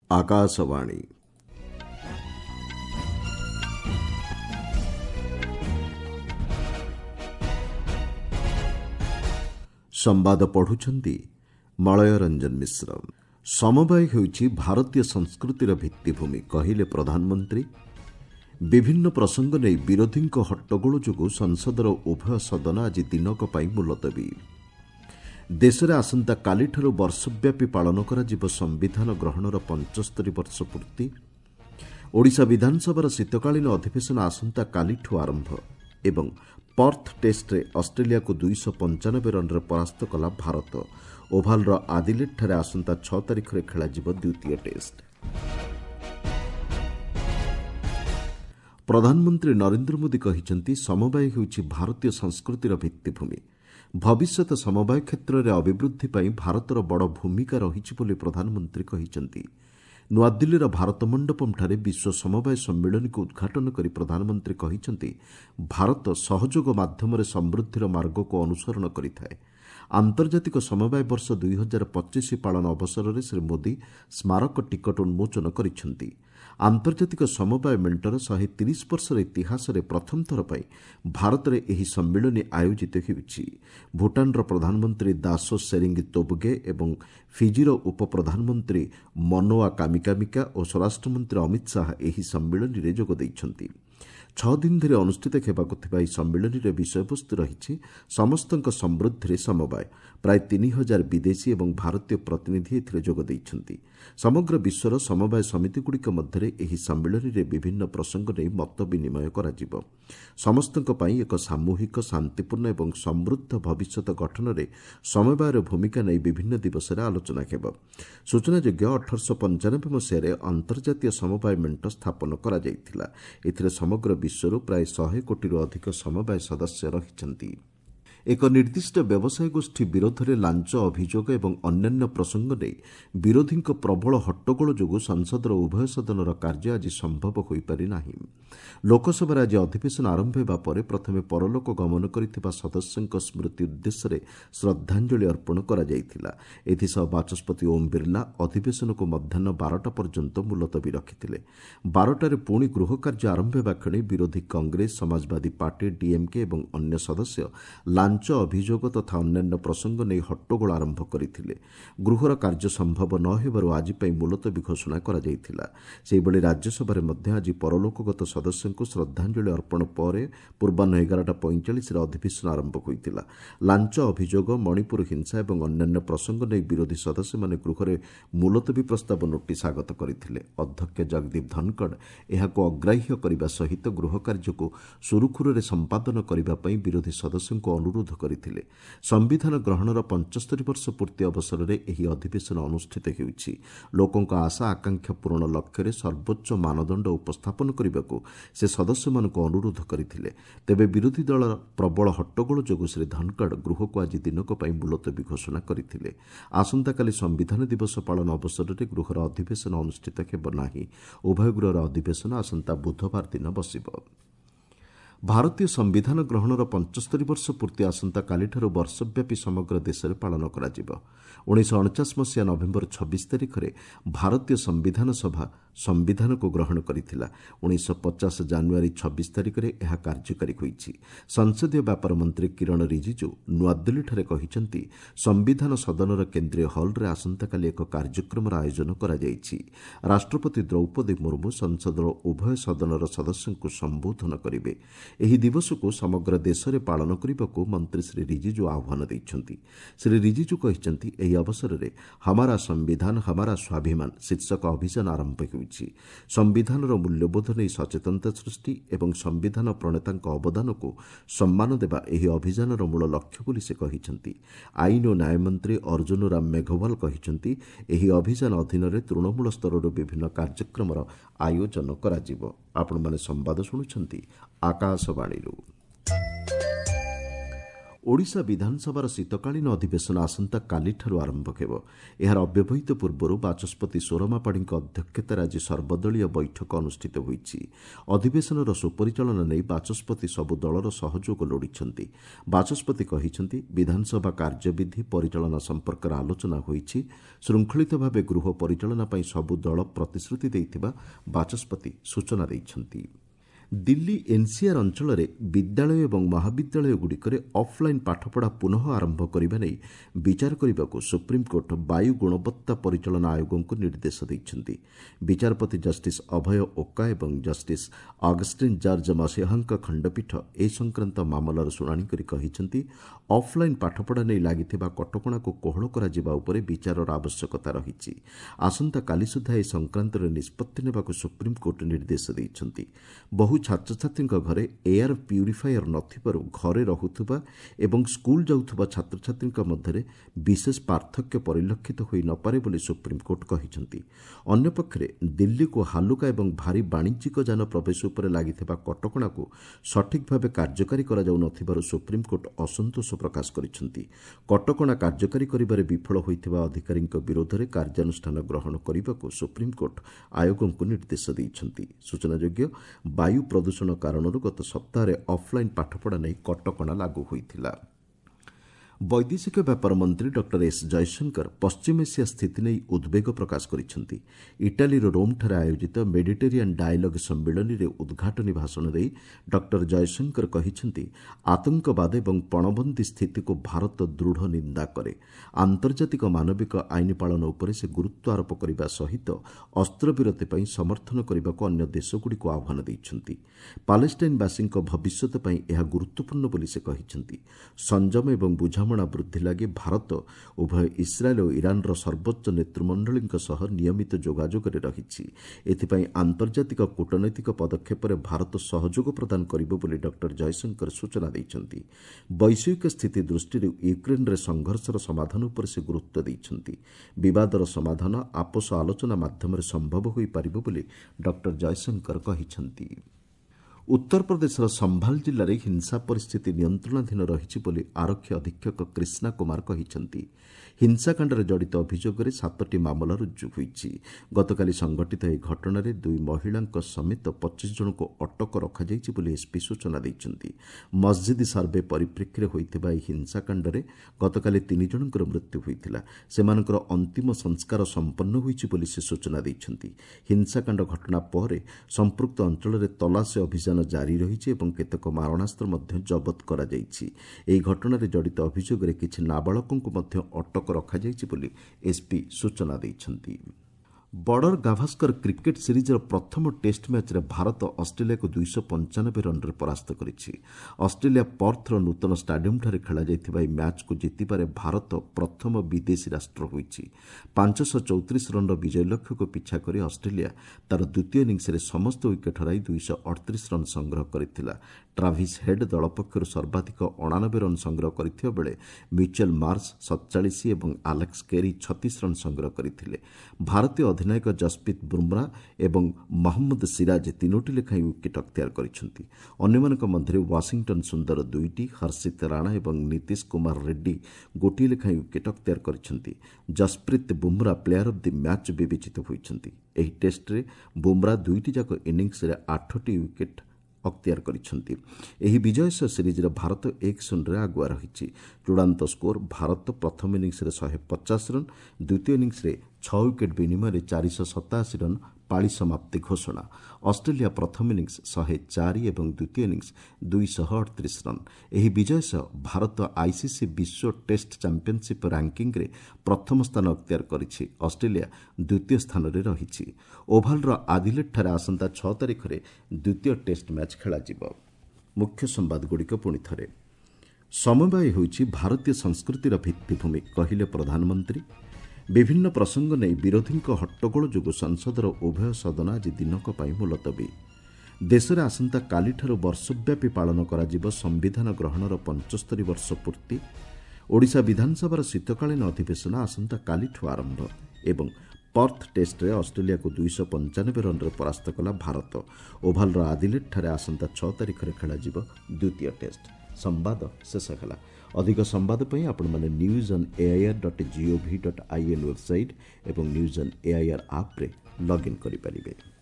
आकाशवाणी संवाद पढ़ुछंती मलय रंजन मिश्र। समवाय हेउछि भारतीय संस्कृतिर भित्तिभूमि कहिले प्रधानमंत्री। विभिन्न प्रसंग नहीं विरोधी हट्टगोल जोगु संसदर उभय सदन आज दिनक पई मुलतवी। देश में आसंता कालीठारु वर्षव्यापी पालन करा संविधान ग्रहणर 75 वर्ष पूर्ति। ओडिशा विधानसभार शीतकालीन अधिवेशन आसंता कालीठु आरंभ एवं पर्थ टेस्ट्रे ऑस्ट्रेलिया को 295 रन परास्त कला भारत। ओभालर आदिलेट आसंता 6 तारिख में खेल द्वितीय टेस्ट। प्रधानमंत्री नरेंद्र मोदी कहते समवाय हेउछि भारतीय संस्कृतिर भित्तिभूमि। भविष्यत समवाय क्षेत्र में अभिवृद्धि पर भारतर बड़ भूमिका रही बोली प्रधानमंत्री कहते। नुआदिल्लीर भारत मंडपम ठारे विश्व समवाय सम्मेलन को उद्घाटन कर प्रधानमंत्री कहते भारत सहयोग माध्यम समृद्धिर मार्ग को अनुसरण करिथाए। आंतर्जातिक समवाय वर्ष 2025 पालन अवसर में श्री मोदी स्मारक टिकट उन्मोचन करिसेंति। आंतर्जातिक समवाय मेंटर 130 वर्षर इतिहास में प्रथम थर पर भारत में यह सम्मेलन आयोजित होइछि। भूटानर प्रधानमंत्री दासो सेरिंग तोबगे एवं फिजीर उप प्रधानमंत्री मनोआ कामिकामिका और स्वराष्ट्र मंत्री अमित शाह यह सम्मेलन में जोग दैछंति। 6 दिन धरि अनुष्ठित हेबाकु थिबा सम्मेलन में विषयवस्तु रही समस्तक समृद्धि समवाय। प्राय 3000 विदेशी और भारतीय प्रतिनिधि एथिरे जोग दैछंति। समग्र विश्वर समवाय समितिगुड़िक मध्य एही सम्मेलन में विभिन्न प्रसंग नहीं मत विनिमय कराजिब। समस्तक पई एक सामूहिक शांतिपूर्ण और समृद्ध भविष्यत गठन में समवायर भूमिका नहीं विभिन्न दिवस आलोचना हेब। सूचनायोग्य 1895 मसीह अंतर्जातीय समवाय मेंट स्थापन करा जायतिला। एथिरे समग्र विश्वर प्राय 100 कोटी अधिक समवाय सदस्य रहिछंती। एक निर्दिष्ट व्यवसाय गोष्ठी विरोध में लांच अभियोग और अन्यान्य प्रसंग नहीं विरोधी प्रबल हट्टगोल जोगु संसदर उभय सदनर कार्य आज संभव हो पारि नाही। लोकसभा आज अधिवेशन आरंभ होगा पर प्रथमे परलोक गमन करथिबा सदस्यଙ୍କ स्मृति उद्देश्य श्रद्धांजलि अर्पण करा जायतिला। एथिसह बाचस्पति ओम बिरला अधिवेशन को मध्याह्न 12टा पर्यंत मुलतवी रखिथिले। 12टारे पुणी गृह कार्य आरंभ होगा क्षणी विरोधी कांग्रेस, समाजवादी पार्टी, डीएमके और अन्य सदस्य लांच अभियोग तथा अन्यान्य प्रसंग नहीं हट्टगोल आरंभ करथिले। गृहर कार्य संभव न हेबारु आज पई मुलतवी घोषणा करा जायतिला। सेहि भली राज्यसभा में आज परलोकगत सदस्य को श्रद्धांजलि अर्पण पर पूर्वाह्न 11:45 अधिवेशन आरंभ होइतिला। लांच अभियोग, मणिपुर हिंसा और अन्यान्य प्रसंग नहीं विरोधी सदस्य माने गृह मुलतवी प्रस्ताव नोटिस आगत करथिले। अध्यक्ष जगदीप धनखड़ एहाको अग्राह्य करने सहित गृह कार्य को सुरुखुरुरे संपादन करने विरोधी सदस्यों को अनुरोध करथिले। संविधान ग्रहणर 75 वर्ष पूर्ति अवसर में यह अधिवेशन अनुष्ठित होइछि। लोकों आशा आकांक्षा पूरण लक्ष्य सर्वोच्च मानदंड उपस्थापन करने को से सदस्य मान अनुरोध करथिले। तेबे विरोधी दल प्रबल हट्टगोल जोगु श्री धनखड़ गृह को आज दिनक पई मुलतवी घोषणा करथिले। आसंताकाली संविधान दिवस पालन अवसर में गृहर अधिवेशन अनुष्ठित हेब नाही। उभय गृहर अधिवेशन आसंता बुधवार दिन बसिब। भारतीय संविधान ग्रहणर 75 वर्ष पूर्ति आसंता कालीठारु वर्षव्यापी समग्र देश में पालन करा जिवो। 1949 मसीहा नवेम्बर 26 तारिख में भारतीय संविधान सभा संविधान को ग्रहण करिथिला। 1950 जानुआरी 26 तारिख में यह कार्यकारी होइछि। संसदीय व्यापार मंत्री किरण रिजिजू नुआदिल्ली ठारे कहिसेंति संविधान सदनर केंद्रीय हॉल रे आसंताकाली एक कार्यक्रम आयोजन करा जायछि। राष्ट्रपति द्रौपदी मुर्मू संसदर उभय सदनर सदस्यों को संबोधन करिवे। एही दिवस को समग्र देश में पालन करने को मंत्री श्री रिजिजू आह्वान देइछंती। श्री रिजिजू कहिसेंति एही अवसर में हमारा संविधान हमारा स्वाभिमान शीर्षक अभियान आरंभ होइछि। संविधानर मूल्यबोध नहीं सचेतनता सृष्टि एवं संविधान प्रणेतांक अवदान को सम्मान देवा एही अभियानर मूल लक्ष्य बोली से कहिसेंति। आईन और न्याय मंत्री अर्जुन राम मेघवाल कहिसेंति एही अभियान अधीन तृणमूल स्तर विभिन्न कार्यक्रम आयोजन करा जिवो। आपण माने संवाद शुणुछंती आकाशवाणी। ଓଡ଼ିଶା ବିଧାନସଭାର ଶୀତକାଳୀନ ଅଧିବେଶନ ଆସନ୍ତାକାଲିଠାରୁ ଆରମ୍ଭ ହେବ। ଏହାର ଅବ୍ୟବହିତ ପୂର୍ବରୁ ବାଚସ୍ପତି ସୋରମା ପାଢ଼ୀଙ୍କ ଅଧ୍ୟକ୍ଷତାରେ ଆଜି ସର୍ବଦଳୀୟ ବୈଠକ ଅନୁଷ୍ଠିତ ହୋଇଛି। ଅଧିବେଶନର ସୁପରିଚାଳନା ନେଇ ବାଚସ୍ପତି ସବୁ ଦଳର ସହଯୋଗ ଲୋଡ଼ିଛନ୍ତି। ବାଚସ୍ପତି କହିଛନ୍ତି, ବିଧାନସଭା କାର୍ଯ୍ୟବିଧି ପରିଚାଳନା ସମ୍ପର୍କରେ ଆଲୋଚନା ହୋଇଛି। ଶୃଙ୍ଖଳିତ ଭାବେ ଗୃହ ପରିଚାଳନା ପାଇଁ ସବୁ ଦଳ ପ୍ରତିଶ୍ରୁତି ଦେଇଥିବା ବାଚସ୍ପତି ସୂଚନା ଦେଇଛନ୍ତି। ଦିଲ୍ଲୀ ଏନ୍ସିଆର ଅଞ୍ଚଳରେ ବିଦ୍ୟାଳୟ ଏବଂ ମହାବିଦ୍ୟାଳୟଗୁଡ଼ିକରେ ଅଫ୍ଲାଇନ୍ ପାଠପଢ଼ା ପୁନଃ ଆରମ୍ଭ କରିବା ନେଇ ବିଚାର କରିବାକୁ ସୁପ୍ରିମକୋର୍ଟ ବାୟୁ ଗୁଣବତ୍ତା ପରିଚାଳନା ଆୟୋଗଙ୍କୁ ନିର୍ଦ୍ଦେଶ ଦେଇଛନ୍ତି। ବିଚାରପତି ଜଷ୍ଟିସ୍ ଅଭୟ ଓକା ଏବଂ ଜଷ୍ଟିସ୍ ଅଗଷ୍ଟିନ୍ ଜର୍ଜ ମସିହାଙ୍କ ଖଣ୍ଡପୀଠ ଏ ସଂକ୍ରାନ୍ତ ମାମଲାର ଶୁଣାଣି କରି କହିଛନ୍ତି, ଅଫ୍ଲାଇନ୍ ପାଠପଢ଼ା ନେଇ ଲାଗିଥିବା କଟକଣାକୁ କୋହଳ କରାଯିବା ଉପରେ ବିଚାରର ଆବଶ୍ୟକତା ରହିଛି। ଆସନ୍ତାକାଲି ସୁଦ୍ଧା ଏ ସଂକ୍ରାନ୍ତରେ ନିଷ୍ପତ୍ତି ନେବାକୁ ସୁପ୍ରିମକୋର୍ଟ ନିର୍ଦ୍ଦେଶ ଦେଇଛନ୍ତି। ବହୁ ଛାତ୍ରଛାତ୍ରୀଙ୍କ ଘରେ ଏୟାର ପ୍ୟୁରିଫାୟର ନଥିବାରୁ ଘରେ ରହୁଥିବା ଏବଂ ସ୍କୁଲ ଯାଉଥିବା ଛାତ୍ରଛାତ୍ରୀଙ୍କ ମଧ୍ୟରେ ବିଶେଷ ପାର୍ଥକ୍ୟ ପରିଲକ୍ଷିତ ହୋଇ ନପାରେ ବୋଲି ସୁପ୍ରିମକୋର୍ଟ କହିଛନ୍ତି। ଅନ୍ୟପକ୍ଷରେ ଦିଲ୍ଲୀକୁ ହାଲୁକା ଏବଂ ଭାରୀ ବାଣିଜ୍ୟିକ ଯାନ ପ୍ରବେଶ ଉପରେ ଲାଗିଥିବା କଟକଣାକୁ ସଠିକ୍ ଭାବେ କାର୍ଯ୍ୟକାରୀ କରାଯାଉ ନଥିବାରୁ ସୁପ୍ରିମକୋର୍ଟ ଅସନ୍ତୋଷ ପ୍ରକାଶ କରିଛନ୍ତି। କଟକଣା କାର୍ଯ୍ୟକାରୀ କରିବାରେ ବିଫଳ ହୋଇଥିବା ଅଧିକାରୀଙ୍କ ବିରୋଧରେ କାର୍ଯ୍ୟାନୁଷ୍ଠାନ ଗ୍ରହଣ କରିବାକୁ ସୁପ୍ରିମକୋର୍ଟ ଆୟୋଗଙ୍କୁ ନିର୍ଦ୍ଦେଶ ଦେଇଛନ୍ତି। ସୂଚନାଯୋଗ୍ୟ, ବାୟୁ ପ୍ରଦୂଷଣ କାରଣରୁ ଗତ ସପ୍ତାହରେ ଅଫ୍ଲାଇନ୍ ପାଠପଢ଼ା ନେଇ କଟକଣା ଲାଗୁ ହୋଇଥିଲା। ବୈଦେଶିକ ବ୍ୟାପାର ମନ୍ତ୍ରୀ ଡକ୍ଟର ଏସ୍ ଜୟଶଙ୍କର ପଶ୍ଚିମ ଏସିଆ ସ୍ଥିତି ନେଇ ଉଦ୍ବେଗ ପ୍ରକାଶ କରିଛନ୍ତି। ଇଟାଲୀର ରୋମ୍ଠାରେ ଆୟୋଜିତ ମେଡିଟେରିଆନ୍ ଡାଏଲଗ୍ ସମ୍ମିଳନୀରେ ଉଦ୍ଘାଟନୀ ଭାଷଣ ଦେଇ ଡକ୍ଟର ଜୟଶଙ୍କର କହିଛନ୍ତି, ଆତଙ୍କବାଦ ଏବଂ ପଣବନ୍ଦୀ ସ୍ଥିତିକୁ ଭାରତ ଦୃଢ଼ ନିନ୍ଦା କରେ। ଆନ୍ତର୍ଜାତିକ ମାନବିକ ଆଇନ ପାଳନ ଉପରେ ସେ ଗୁରୁତ୍ୱ ଆରୋପ କରିବା ସହିତ ଅସ୍ତ୍ରବିରତି ପାଇଁ ସମର୍ଥନ କରିବାକୁ ଅନ୍ୟ ଦେଶଗୁଡ଼ିକୁ ଆହ୍ୱାନ ଦେଇଛନ୍ତି। ପାଲେଷ୍ଟାଇନ୍ବାସୀଙ୍କ ଭବିଷ୍ୟତ ପାଇଁ ଏହା ଗୁରୁତ୍ୱପୂର୍ଣ୍ଣ ବୋଲି ସେ କହିଛନ୍ତି। ସଂଯମ ଏବଂ ବୁଝାମଣା ବୃଦ୍ଧି ଲାଗି ଭାରତ ଉଭୟ ଇସ୍ରାଏଲ୍ ଓ ଇରାନ୍ର ସର୍ବୋଚ୍ଚ ନେତୃମଣ୍ଡଳୀଙ୍କ ସହ ନିୟମିତ ଯୋଗାଯୋଗରେ ରହିଛି। ଏଥିପାଇଁ ଆନ୍ତର୍ଜାତିକ କୂଟନୈତିକ ପଦକ୍ଷେପରେ ଭାରତ ସହଯୋଗ ପ୍ରଦାନ କରିବ ବୋଲି ଡକ୍ଟର ଜୟଶଙ୍କର ସୂଚନା ଦେଇଛନ୍ତି। ବୈଷୟିକ ସ୍ଥିତି ଦୃଷ୍ଟିରୁ ୟୁକ୍ରେନ୍ରେ ସଂଘର୍ଷର ସମାଧାନ ଉପରେ ସେ ଗୁରୁତ୍ୱ ଦେଇଛନ୍ତି। ବିବାଦର ସମାଧାନ ଆପୋଷ ଆଲୋଚନା ମାଧ୍ୟମରେ ସମ୍ଭବ ହୋଇପାରିବ ବୋଲି ଡକ୍ଟର ଜୟଶଙ୍କର କହିଛନ୍ତି। ଉତ୍ତରପ୍ରଦେଶର ସମ୍ଭାଲ ଜିଲ୍ଲାରେ ହିଂସା ପରିସ୍ଥିତି ନିୟନ୍ତ୍ରଣାଧୀନ ରହିଛି ବୋଲି ଆରକ୍ଷୀ ଅଧୀକ୍ଷକ କ୍ରିଷ୍ଣା କୁମାର କହିଛନ୍ତି। ହିଂସାକାଣ୍ଡରେ ଜଡ଼ିତ ଅଭିଯୋଗରେ 7ଟି ମାମଲା ରୁଜୁ ହୋଇଛି। ଗତକାଲି ସଂଘଟିତ ଏହି ଘଟଣାରେ 2 ମହିଳାଙ୍କ ସମେତ 25 ଜଣଙ୍କୁ ଅଟକ ରଖାଯାଇଛି ବୋଲି ଏସ୍ପି ସୂଚନା ଦେଇଛନ୍ତି। ମସ୍ଜିଦ୍ ସର୍ଭେ ପରିପ୍ରେକ୍ଷୀରେ ହୋଇଥିବା ଏହି ହିଂସାକାଣ୍ଡରେ ଗତକାଲି 3 ଜଣଙ୍କର ମୃତ୍ୟୁ ହୋଇଥିଲା। ସେମାନଙ୍କର ଅନ୍ତିମ ସଂସ୍କାର ସମ୍ପନ୍ନ ହୋଇଛି ବୋଲି ସେ ସୂଚନା ଦେଇଛନ୍ତି। ହିଂସାକାଣ୍ଡ ଘଟଣା ପରେ ସମ୍ପୃକ୍ତ ଅଞ୍ଚଳରେ ତଲାସୀ ଅଭିଯାନ ଜାରି ରହିଛି ଏବଂ କେତେକ ମାରଣାସ୍ତ୍ର ମଧ୍ୟ ଜବତ କରାଯାଇଛି। ଏହି ଘଟଣାରେ ଜଡ଼ିତ ଅଭିଯୋଗରେ କିଛି ନାବାଳକଙ୍କୁ ମଧ୍ୟ ଅଟକ ରଖାଯାଇଛି ବୋଲି ଏସ୍ପି ସୂଚନା ଦେଇଛନ୍ତି। ବର୍ଡର ଗାଭାସ୍କର କ୍ରିକେଟ୍ ସିରିଜ୍ର ପ୍ରଥମ ଟେଷ୍ଟ ମ୍ୟାଚ୍ରେ ଭାରତ ଅଷ୍ଟ୍ରେଲିଆକୁ 295 ରନ୍ରେ ପରାସ୍ତ କରିଛି। ଅଷ୍ଟ୍ରେଲିଆ ପର୍ଥର ନୂତନ ଷ୍ଟାଡିୟମ୍ଠାରେ ଖେଳାଯାଇଥିବା ଏହି ମ୍ୟାଚ୍କୁ ଜିତିବାରେ ଭାରତ ପ୍ରଥମ ବିଦେଶୀ ରାଷ୍ଟ୍ର ହୋଇଛି। 534 ରନ୍ର ବିଜୟ ଲକ୍ଷ୍ୟକୁ ପିଛା କରି ଅଷ୍ଟ୍ରେଲିଆ ତାର ଦ୍ୱିତୀୟ ଇନିଂସରେ ସମସ୍ତ ୱିକେଟ୍ ହରାଇ 238 ରନ୍ ସଂଗ୍ରହ କରିଥିଲା। ଟ୍ରାଭିସ୍ ହେଡ୍ ଦଳ ପକ୍ଷରୁ ସର୍ବାଧିକ 89 ରନ୍ ସଂଗ୍ରହ କରିଥିବା ବେଳେ ମିଚେଲ୍ ମାର୍ଶ 47 ଏବଂ ଆଲେକ୍ସ କେରି 36 ରନ୍ ସଂଗ୍ରହ କରିଥିଲେ। ଭାରତୀୟ ଅଧିନାୟକ ଯଶପ୍ରୀତ ବୁମ୍ରା ଏବଂ ମହମ୍ମଦ ସିରାଜ 3ଟି ଲେଖାଏଁ ୱିକେଟ୍ ଅକ୍ତିଆର କରିଛନ୍ତି। ଅନ୍ୟମାନଙ୍କ ମଧ୍ୟରେ ୱାଶିଂଟନ୍ ସୁନ୍ଦର 2ଟି, ହର୍ଷିତ ରାଣା ଏବଂ ନୀତିଶ କୁମାର ରେଡ୍ଡି 1ଟିଏ ଲେଖାଏଁ ୱିକେଟ୍ ଅକ୍ତିଆର କରିଛନ୍ତି। Jasprit Bumrah player of the match ବିବେଚିତ ହୋଇଛନ୍ତି। ଏହି ଟେଷ୍ଟରେ ବୁମ୍ରା 2ଟି ଯାକ ଇନିଂସରେ 8ଟି ୱିକେଟ୍ ଅକ୍ତିଆର କରିଛନ୍ତି। ଏହି ବିଜୟ ସହ ସିରିଜ୍ରେ ଭାରତ 1-0ରେ ଆଗୁଆ ରହିଛି। ଚୂଡ଼ାନ୍ତ ସ୍କୋର: ଭାରତ ପ୍ରଥମ ଇନିଂସରେ 150 ରନ୍, ଦ୍ୱିତୀୟ ଇନିଂସରେ 6 ୱିକେଟ୍ ବିନିମୟରେ 487 ରନ୍ ପାଳି ସମାପ୍ତି ଘୋଷଣା। ଅଷ୍ଟ୍ରେଲିଆ ପ୍ରଥମ ଇନିଂସ 104 ଏବଂ ଦ୍ୱିତୀୟ ଇନିଂସ 238 ରନ୍। ଏହି ବିଜୟ ସହ ଭାରତ ଆଇସିସି ବିଶ୍ୱ ଟେଷ୍ଟ ଚାମ୍ପିୟନସିପ୍ ରାଙ୍କିଙ୍ଗ୍ରେ ପ୍ରଥମ ସ୍ଥାନ ଅକ୍ତିଆର କରିଛି। ଅଷ୍ଟ୍ରେଲିଆ ଦ୍ୱିତୀୟ ସ୍ଥାନରେ ରହିଛି। ଓଭାଲ୍ର ଆଦିଲେଡ୍ଠାରେ ଆସନ୍ତା 6 ତାରିଖରେ ଦ୍ୱିତୀୟ ଟେଷ୍ଟ ମ୍ୟାଚ୍ ଖେଳାଯିବ। ମୁଖ୍ୟ ସମ୍ବାଦଗୁଡ଼ିକ ପୁଣି ଥରେ। ସମବାୟ ହେଉଛି ଭାରତୀୟ ସଂସ୍କୃତିର ଭିତ୍ତିଭୂମି, କହିଲେ ପ୍ରଧାନମନ୍ତ୍ରୀ। ବିଭିନ୍ନ ପ୍ରସଙ୍ଗ ନେଇ ବିରୋଧୀଙ୍କ ହଟ୍ଟଗୋଳ ଯୋଗୁଁ ସଂସଦର ଉଭୟ ସଦନ ଆଜି ଦିନକ ପାଇଁ ମୁଲତବୀ। ଦେଶରେ ଆସନ୍ତାକାଲିଠାରୁ ବର୍ଷବ୍ୟାପୀ ପାଳନ କରାଯିବ ସମ୍ବିଧାନ ଗ୍ରହଣର 75 ବର୍ଷ ପୂର୍ତ୍ତି। ଓଡ଼ିଶା ବିଧାନସଭାର ଶୀତକାଳୀନ ଅଧିବେଶନ ଆସନ୍ତାକାଲିଠୁ ଆରମ୍ଭ ଏବଂ पर्थ टेस्ट्रे ऑस्ट्रेलिया को 295 रन परास्त कला भारत। ओभाल आदिलेडଠାରେ आसंता 6 तारिखରେ ଖେଳାଯିବ द्वितीय टेस्ट। संवाद शेष ହେଲା। अधिक संवाद ପାଇଁ ଆପଣମାନେ newsonair.gov.in वेबसाइट एवं न्यूज ऑन एआईआर ऐप रे लॉगिन करि परिबे।